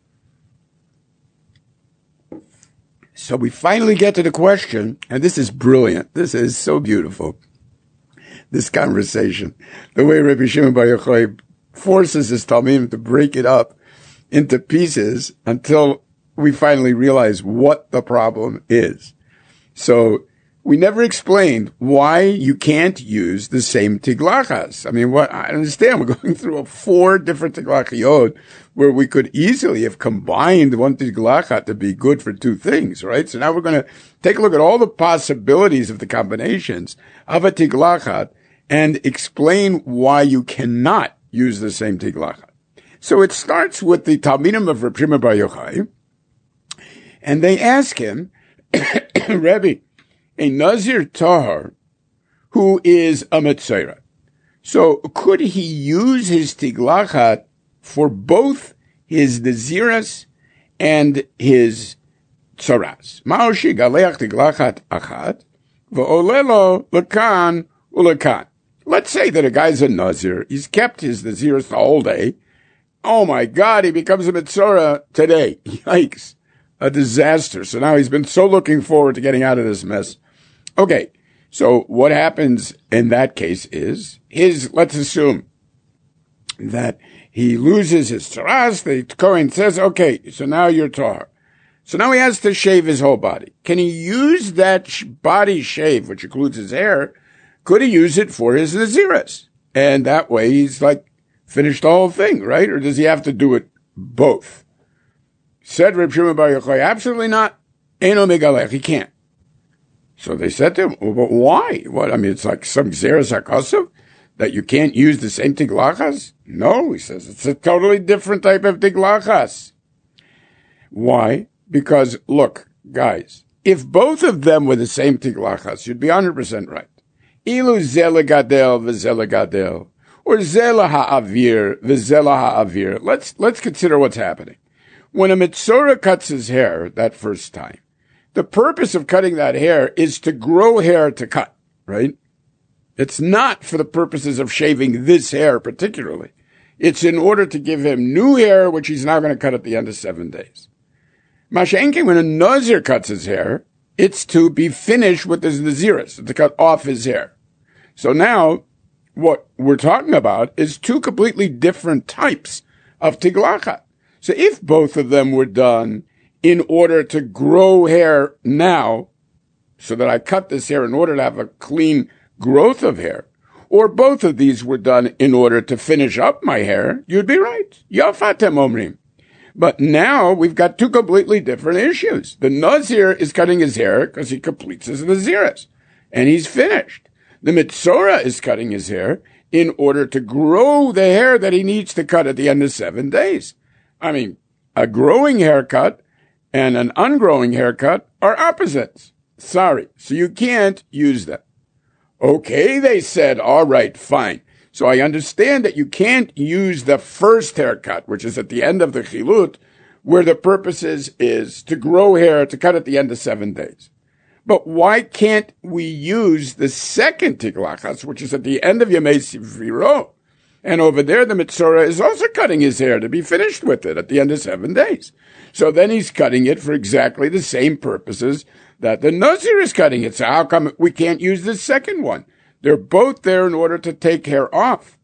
So we finally get to the question, and this is brilliant. This is so beautiful. This conversation, the way Rabbi Shimon Bar Yochai forces his Talmidim to break it up into pieces until we finally realize what the problem is. So we never explained why you can't use the same tiglachas. I mean, I understand we're going through 4 different tiglachiyot where we could easily have combined one tiglachat to be good for 2 things, right? So now we're going to take a look at all the possibilities of the combinations of a tiglachat and explain why you cannot use the same tiglachat. So it starts with the Talmidim of Reb Shimon Bar Yochai, and they ask him, Rebbe, a Nazir Tahar who is a Metzora. So could he use his tiglachat for both his naziras and his tzaras? Ma'oshi galeach tiglachat achat v'olelo lekan ulekan. Let's say that a guy's a nazir. He's kept his naziras the whole day. Oh my God, he becomes a mitzora today. Yikes. A disaster. So now he's been so looking forward to getting out of this mess. Okay. So what happens in that case is let's assume that he loses his tzaras. The Kohen says, okay, so now you're tahor. So now he has to shave his whole body. Can he use that body shave, which includes his hair? Could he use it for his naziras? And that way he's like finished the whole thing, right? Or does he have to do it both? Said Reb Shimon Bar Yochai, absolutely not. Eino megalech, he can't. So they said to him, well, but why? What? I mean, it's like some Xeris HaKosav that you can't use the same tiglachas? No, he says, it's a totally different type of tiglachas. Why? Because, look, guys, if both of them were the same tiglachas, you'd be 100% right. Ilu zela gadel v'zela gadel, or zela ha'avir v'zela ha'avir. Let's consider what's happening. When a mitzora cuts his hair that first time, the purpose of cutting that hair is to grow hair to cut, right? It's not for the purposes of shaving this hair particularly. It's in order to give him new hair, which he's now going to cut at the end of 7 days. Mashenkin, when a nazir cuts his hair, it's to be finished with his naziris, to cut off his hair. So now, what we're talking about is two completely different types of tiglachat. So if both of them were done in order to grow hair now, so that I cut this hair in order to have a clean growth of hair, or both of these were done in order to finish up my hair, you'd be right. Yafatem omrim. But now we've got two completely different issues. The nazir is cutting his hair because he completes his naziris, and he's finished. The mitzora is cutting his hair in order to grow the hair that he needs to cut at the end of 7 days. I mean, a growing haircut and an ungrowing haircut are opposites. Sorry. So you can't use them. Okay, they said, all right, fine. So I understand that you can't use the first haircut, which is at the end of the chilut, where the purpose is to grow hair to cut at the end of 7 days. But why can't we use the second tiglachas, which is at the end of Yemei Siviro? And over there, the mitzora is also cutting his hair to be finished with it at the end of 7 days. So then he's cutting it for exactly the same purposes that the nazir is cutting it. So how come we can't use the second one? They're both there in order to take hair off.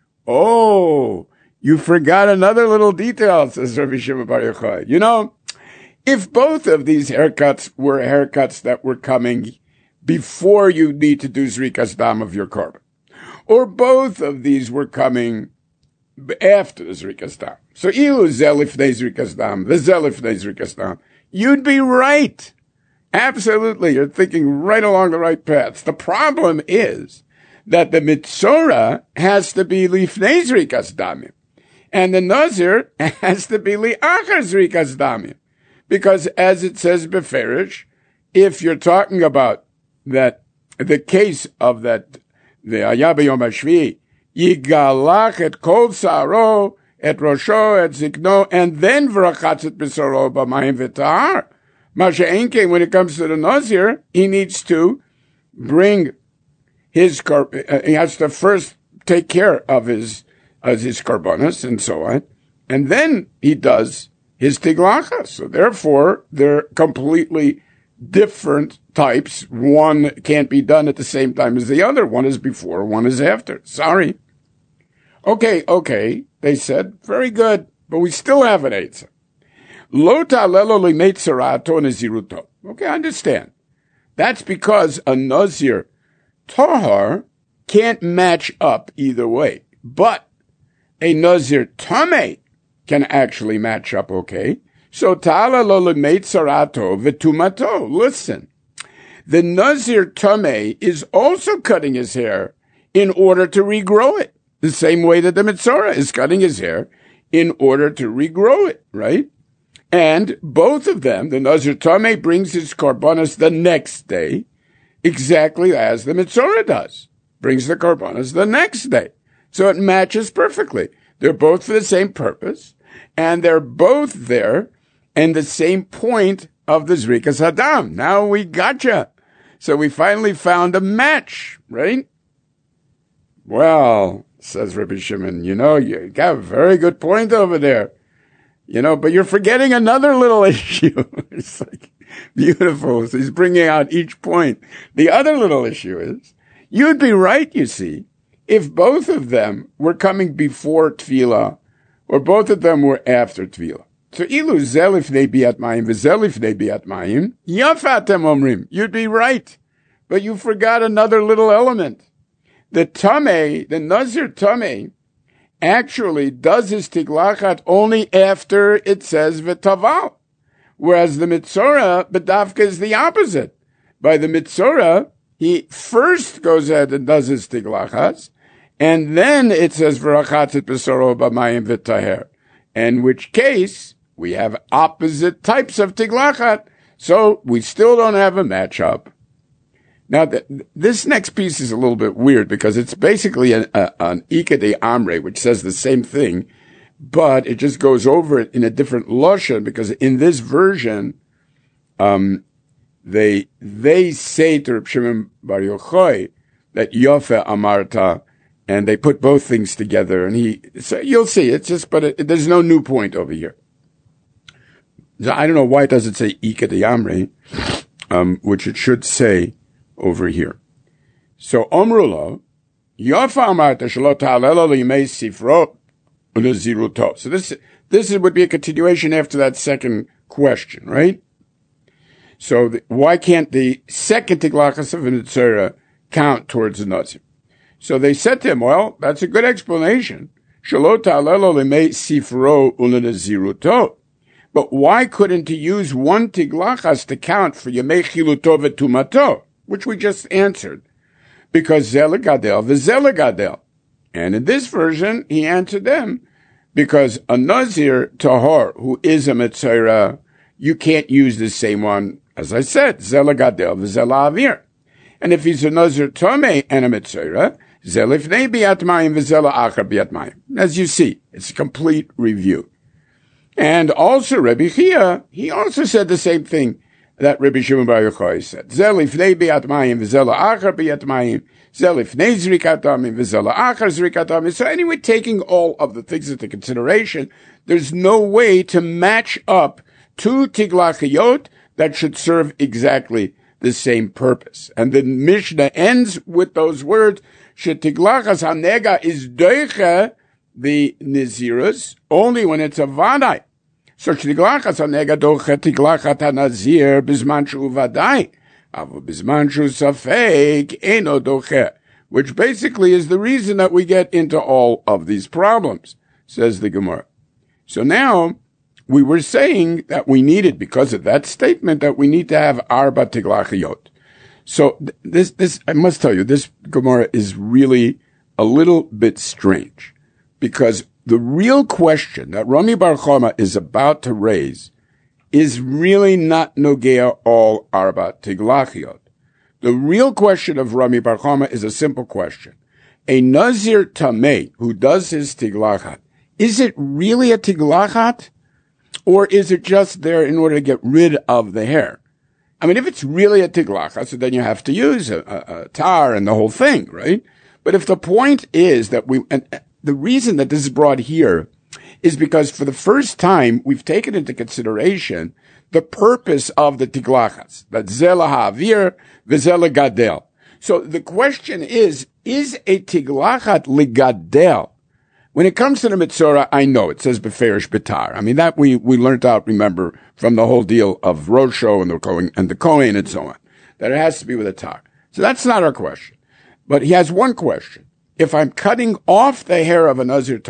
Oh, you forgot another little detail, says Rabbi Shimon Bar Yochai. You know, if both of these haircuts were haircuts that were coming before you need to do Zrikas Dam of your korban, or both of these were coming after the Zrikas Dam, so ilu zelifnei Zrikas Dam, v'zelifnei Zrikas Dam, you'd be right. Absolutely, you're thinking right along the right paths. The problem is that the mitzora has to be lifnei Zrikas Damim, and the nazir has to be li'achar Zrikas Damim. Because as it says beferish, if you're talking about that, the case of that, the Ayah B'Yom HaShvi, Yigalach et kol saro, et rosho, et zikno, and then v'rachatzet b'saro b'mayim v'tahar. Masha Enke, when it comes to the nazir, he needs to bring his, he has to first take care of his korbanos and so on, and then he does his tiglachas. So therefore, they're completely different types. One can't be done at the same time as the other. One is before, one is after. Sorry. Okay, they said. Very good. But we still have an eitzah. Lo ta'alelo li'meitzarato neziruto. Okay, I understand. That's because a nazir tahar can't match up either way. But a nazir tameh can actually match up okay. So ta'ala lo le'meitzarato v'tumato. Listen, the nazir tameh is also cutting his hair in order to regrow it, the same way that the mitzora is cutting his hair in order to regrow it, right? And both of them, the nazir tameh brings his korbanos the next day, exactly as the mitzora does. brings the korbanos the next day. So it matches perfectly. They're both for the same purpose, and they're both there in the same point of the Zrikas Hadam. Now we gotcha. So we finally found a match, right? Well, says Rabbi Shimon, you got a very good point over there. But you're forgetting another little issue. It's like beautiful. So he's bringing out each point. The other little issue is, you'd be right, you see, if both of them were coming before Tefillah, or both of them were after Tefillah. So ilu zelifnei biat mayim v'zelifnei biat mayim, yafatem omrim. You'd be right. But you forgot another little element. The Tameh, the Nazir Tameh, actually does his tiglachat only after it says v'taval. Whereas the Mitzorah, B'davka, is the opposite. By the Mitzorah, he first goes ahead and does his tiglachas, and then it says v'rachatzit b'soro b'mayim v'taher. In which case, we have opposite types of tiglachat, so we still don't have a matchup. Now, this next piece is a little bit weird because it's basically an Ika de Amre, which says the same thing, but it just goes over it in a different lashon, because in this version, they say to Reb Shimon Bar Yochai that Yofe Amarta, and they put both things together, and so you'll see, it's just, but there's no new point over here. So I don't know why it doesn't say Ika de Amre, which it should say over here. So Omrulo, Yofa Amarta Shelo Ta'alelo L'Yimei Sifro U'Leziruto. So this would be a continuation after that second question, right? So why can't the second Tiglachas of Mitzorah count towards the Nazir? So they said to him, well, that's a good explanation. Shelo Ta'alelo L'Yimei Sifro U'Leziruto. But why couldn't he use one Tiglachas to count for Yemei Chiluto V'Tumato, which we just answered? Because Zela Gadel v'Zela Gadel. And in this version, he answered them, because a Nazir Tahor, who is a Mitzorah, you can't use the same one, as I said, Zela Gadel v'Zela Avir. And if he's a Nazir Tomei and a Mitzorah, Zela Ifnei Biat Mayim v'Zela Achar Biat Mayim. As you see, it's a complete review. And also Rabbi Chia, he also said the same thing that Rabbi Shimon Bar Yochai said. Zel ifnei biat mayim v'zel achar biat mayim. Zel ifnei zrikat damim v'zel achar zrikat damim. So anyway, taking all of the things into consideration, there's no way to match up two tiglachiyot that should serve exactly the same purpose. And the Mishnah ends with those words, shetiglachas hanega is doiche the nizirus only when it's a vadai. So tiglachas hanega doche tiglachat hanazir bizman shu vadai, avo bizman shu safek eno doche, which basically is the reason that we get into all of these problems, says the Gemara. So now we were saying that we needed, because of that statement, that we need to have arba tiglachiyot. So this I must tell you, this Gemara is really a little bit strange, because the real question that Rami Bar Chama is about to raise is really not nogea all arba tiglachiyot. The real question of Rami Bar Chama is a simple question. A Nazir Tameh who does his tiglachat, is it really a tiglachat? Or is it just there in order to get rid of the hair? I mean, if it's really a tiglachat, so then you have to use a tar and the whole thing, right? But if the point is that and the reason that this is brought here is because for the first time, we've taken into consideration the purpose of the tiglachas, that zela ha'avir v'zela gadel. So the question is a tiglachat ligadel? When it comes to the Mitzorah, I know it says beferish betar. I mean, that we learned out, remember, from the whole deal of Rosho and the Kohen and so on, that it has to be with a tar. So that's not our question. But he has one question. If I'm cutting off the hair of a Nazir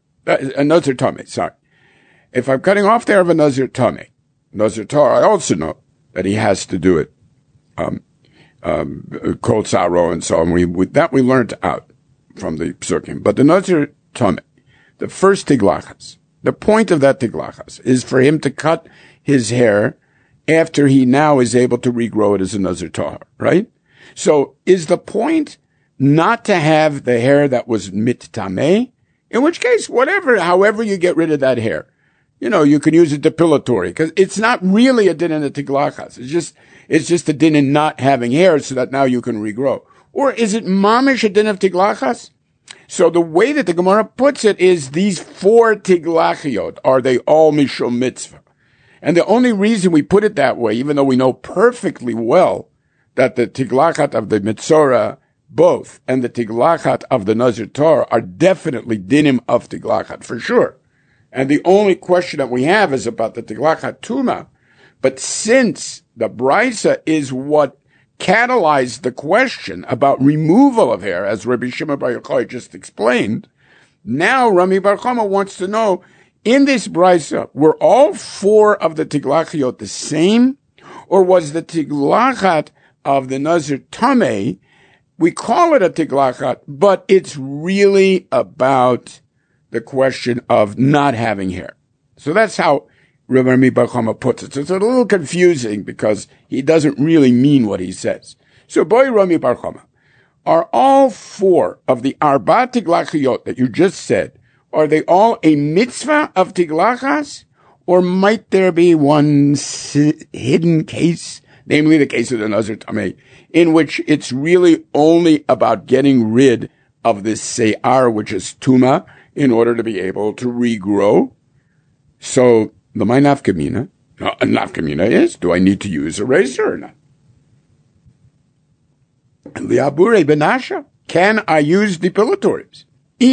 Tameh, sorry. If I'm cutting off the hair of a Nazir Tameh, I also know that he has to do it, Kol Tzaro and so on. We learned out from the Psukim. But the Nazir Tameh, the first tiglachas, the point of that tiglachas is for him to cut his hair after he now is able to regrow it as a Nazir Tahor, right? So is the point not to have the hair that was mittameh, in which case, however you get rid of that hair, you can use it depilatory, because it's not really a din in the tiglachas. It's just a din in not having hair so that now you can regrow. Or is it mamish a din of tiglachas? So the way that the Gemara puts it is these 4 tiglachiot, are they all mishum mitzvah? And the only reason we put it that way, even though we know perfectly well that the tiglachat of the Mitzorah both and the tiglachat of the Nazir Torah are definitely dinim of tiglachat, for sure. And the only question that we have is about the tiglachat tuma. But since the Brisa is what catalyzed the question about removal of hair, as Rabbi Shimon Bar Yochai just explained, now Rami Bar Chama wants to know, in this Brisa, were all 4 of the tiglachiot the same? Or was the tiglachat of the Nazir Tameh, we call it a tiglachat, but it's really about the question of not having hair. So that's how Rami Bar Chama puts it. So it's a little confusing because he doesn't really mean what he says. So, boy, Rami Bar Chama, are all 4 of the Arba Tiglachiot that you just said, are they all a mitzvah of tiglachas? Or might there be one hidden case, namely the case of the Nazir Tameh, in which it's really only about getting rid of this se'ar, which is tuma, in order to be able to regrow? So, the my nafkamina is, do I need to use a razor or not? Liabure benasha, can I use depilatories?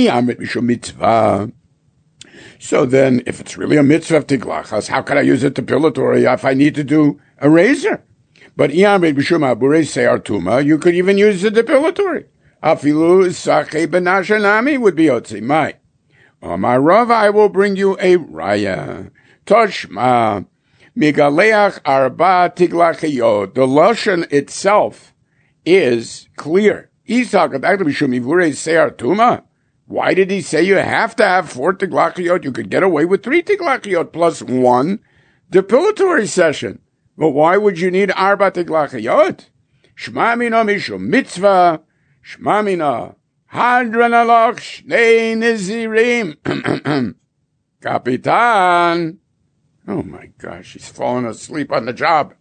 So then, if it's really a mitzvah of tiglachas, how can I use a depilatory if I need to do a razor? But you could even use the depilatory. Afilu sache benasha nami would be otzimai. My Rav, I will bring you a raya. Toshma, migaleach arba tiglachiyot. The lashon itself is clear. Why did he say you have to have 4 tiglachiyot? You could get away with 3 tiglachiyot plus 1 depilatory session. But why would you need arba tiglachiyot? Shma mina mishum mitzvah. Shma mina hadran alach shnei nizirim. Kapitan. Oh my gosh, he's falling asleep on the job.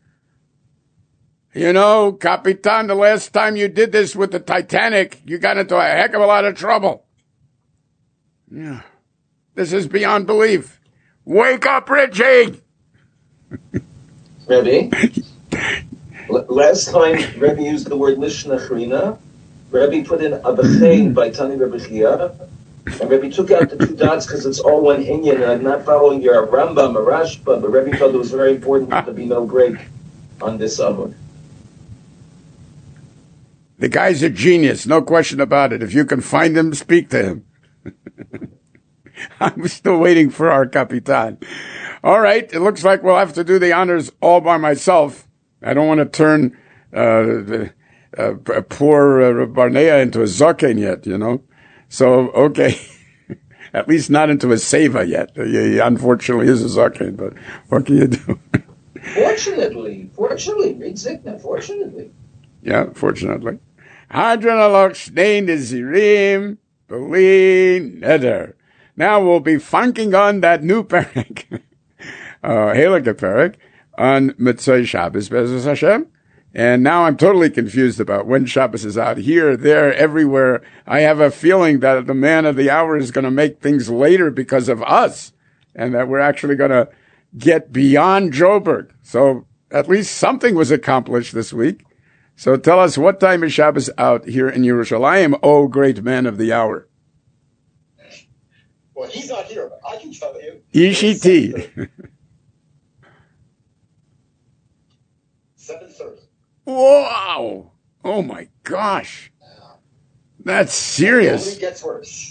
Kapitan, the last time you did this with the Titanic, you got into a heck of a lot of trouble. Yeah. This is beyond belief. Wake up, Richie! Rebbe, last time Rebbe used the word Lishna Charina, Rebbe put in Abachein by Tani Rebbe Chia, and Rebbe took out the 2 dots because it's all one Inyan, and I'm not following your Rambam or Rashba, but Rebbe felt it was very important to be no break on this Amud. The guy's a genius, no question about it. If you can find him, speak to him. I'm still waiting for our Capitan. All right, it looks like we'll have to do the honors all by myself. I don't want to turn poor Barnea into a Zoken yet, So, okay. At least not into a Seva yet. He unfortunately is a Zoken, but what can you do? Fortunately, read Zikna, fortunately. Yeah, fortunately. Hadran alach shnei nizirim b'li neder. Now we'll be funking on that new parak, Halakha parak, on Mitzvah Shabbos, Be'ezus Hashem. And now I'm totally confused about when Shabbos is out. Here, there, everywhere. I have a feeling that the man of the hour is going to make things later because of us, and that we're actually going to get beyond Joburg. So at least something was accomplished this week. So tell us, what time is Shabbos out here in Yerushalayim, oh great man of the hour? Well, he's not here, but I can tell you. Ishiti. 7:30. Wow. Oh my gosh. That's serious. It only gets worse.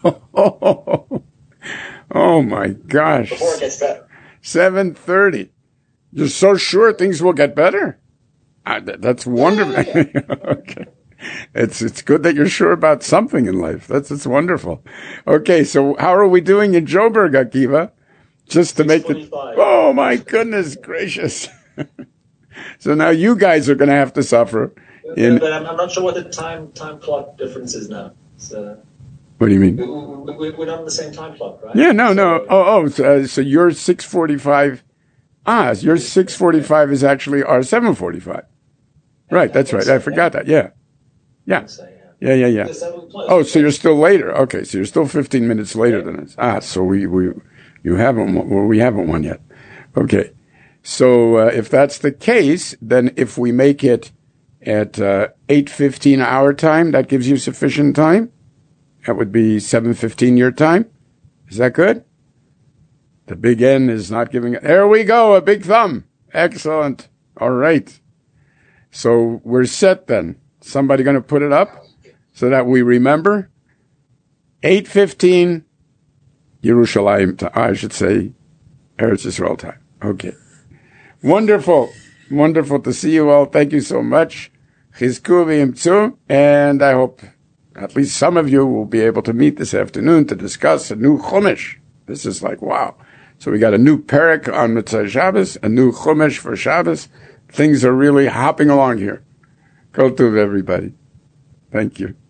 Oh my gosh. Before it gets better. 7:30. You're so sure things will get better? That's wonderful. Yeah. Okay. It's good that you're sure about something in life. That's wonderful. Okay, so how are we doing in Joburg, Akiva? Just to make it. Oh my goodness gracious. So now you guys are going to have to suffer But I'm not sure what the time clock difference is now. So, what do you mean? We're not on the same time clock, right? Yeah, no. So your 6:45. Your 6:45 is actually our 7:45. Right, that's right. I forgot that. Yeah. Yeah. Oh, so you're still later. Okay, so you're still 15 minutes later than us. So you haven't, we haven't won yet. Okay. So, if that's the case, then if we make it at, 8:15 our time, that gives you sufficient time. That would be 7:15 your time. Is that good? The big N is not giving it. There we go. A big thumb. Excellent. All right. So we're set then. Somebody going to put it up so that we remember? 8:15 Yerushalayim time. I should say Eretz Yisrael time. Okay. Wonderful. Wonderful to see you all. Thank you so much. Chizku v'imtzu. And I hope at least some of you will be able to meet this afternoon to discuss a new Chumash. This is like, wow. So we got a new Perek on Motzei Shabbos, a new Chumash for Shabbos. Things are really hopping along here. Kol tov, everybody. Thank you.